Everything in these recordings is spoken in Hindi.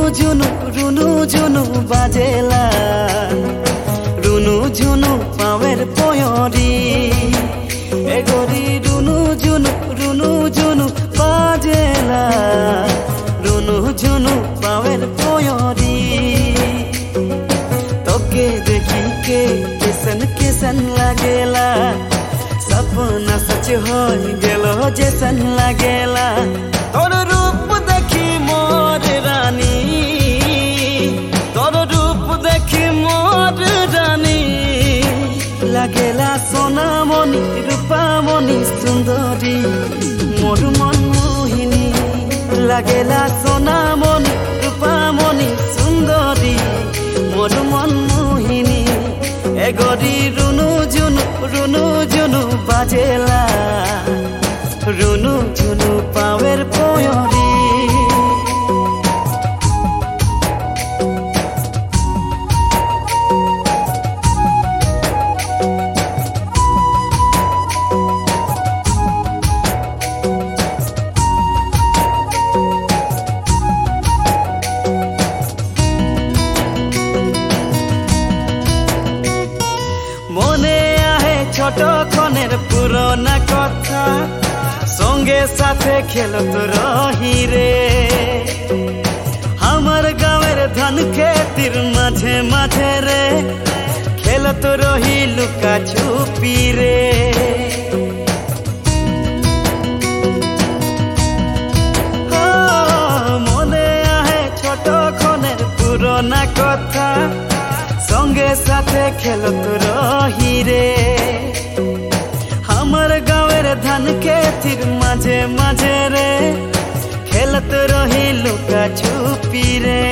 रुनु झुनु बाजेला रुनु झुनु पावेर पयरी एगोरी रुनु झुनु बाजेला रुनु झुनु पावेर पयरी तोके देखी के केसन लागेला सपना सच हो गेलो जैसन लागेला तोर रूप देखी मोर रानी तोर रूप देखी मोर रानी लागेला सोना मणि रूपा मणि सुंदरी मोर मन मोहिनी लागेला सोना मणि रूपा मणि सुंदरी मोर मन मोहिनी एगोरी रुनु झुनु बाजेला रुनु झुनु पावेर पयरी ছোট খনের পুরোনা কথা সঙ্গে সাথে খেলত রহি রে আমার গাঁয়ের ধান খেতির মাঝে মাঝে রে খেলত রহি লুকা ছুপি রে মনে আহে ছোট খনের পুরোনা কথা সঙ্গে সাথে খেলত রহি রে আমার গাঁয়ের ধান খেতির মাঝে মাঝে রে খেলত রহি লুকা ছুপি রে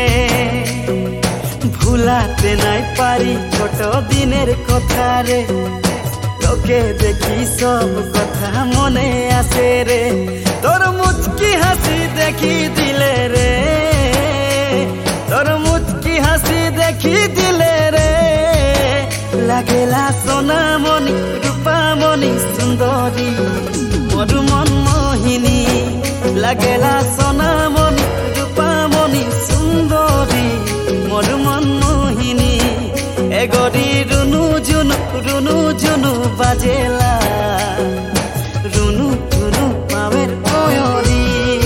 ভুলাতে নাই পারি ছোট দিনের কথা রে তোকে দেখি সব কথা মনে আসে রে তোর মুচকি হাসি দেখি দিলে রে তোর মুচকি হাসি দেখি দিলে রে লাগেলা সোনা মণি রূপা মণি সুন্দরী মোর মন মোহিনী লাগেলা সোনা মণি রূপা মণি সুন্দরী মোর মন মোহিনী এগোরি রুনু ঝুনু বাজেলা রুনু ঝুনু পাবের পয়রি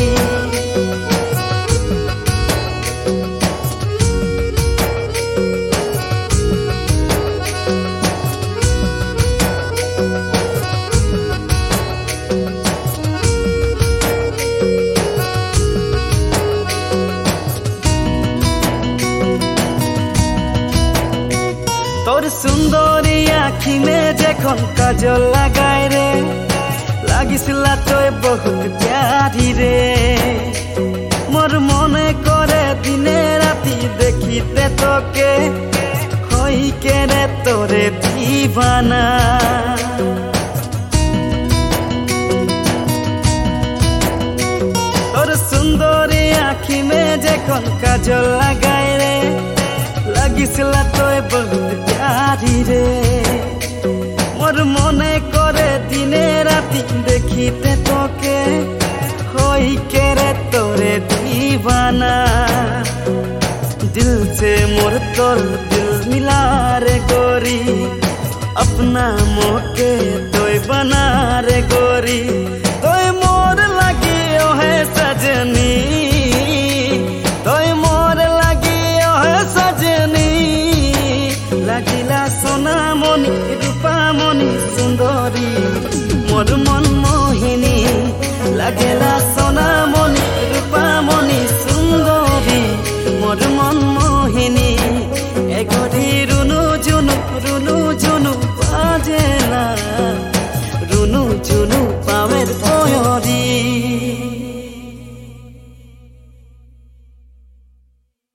তোর সুন্দরী আখি মে যখন কাজল লাগায় রে লাগিসলা তোয় বহুত প্যারি রে মোর মনে করে দিনে রাতি দেখিতে তোকে হই কে রে তোরে দিবানা তোর সুন্দরী আখি মে যখন কাজল লাগায় রে লাগিসলা তোয় বহুত প্যারি রে মোর মনে করে দিনে রাতি দেখিতে তোকে হই কে রে তোরে দিবানা दिल से मोर तोर दिल मिला रे गोरी अपना मोके